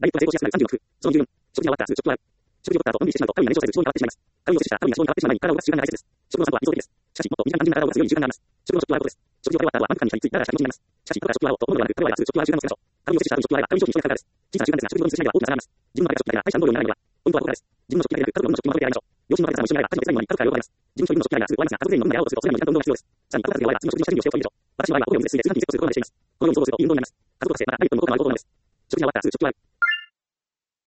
ダイエットが成功しやすくなる36。その14。食事が終わった数、食後食事を取った後、のんびりしてしまうと、カロリーが燃焼されず、脂肪に変わってしまいます。カロリーを摂取したカロリーが脂肪に変わってしまう前に、体を動かす習慣が大切です。食後の散歩は理想的です。しかし、もっと短時間単純な体を動かすように習慣があります。食後の食事は後です。食事を食べ終わった後は、満腹感に浸りつい、だらだらした気持ちになります。しかし、後から食後はと物ではなく、カロリーは数、食後は習慣をつけましょう。カロリーを摂取した後に食後はカロリー消費に人がかかるからです。小さな習慣ですが、食事後にしないでは大きな差があります。自分の食べた食事だけが大した運動量にならないのは、ポイントはここからです。自分の食器だけでなく、家族の食器もまとめて洗いましょう。両親の食べたさんも一緒にやれば、家事の手伝いに家族から喜ばれます。自分と自分の食器だけがすぐ終わりますが、家族全員の飲みながらをすると、それらも時間と運動が必要です。さらに、家族が終われば、次の食事の下準備をしておくといいでしょう。私の場合は、お風呂に水で数分間に過ごすことまでしています。このように想像するといい運動になります。家族として、またダイエットの効果のある方法なのです。食事が終わった数、食後は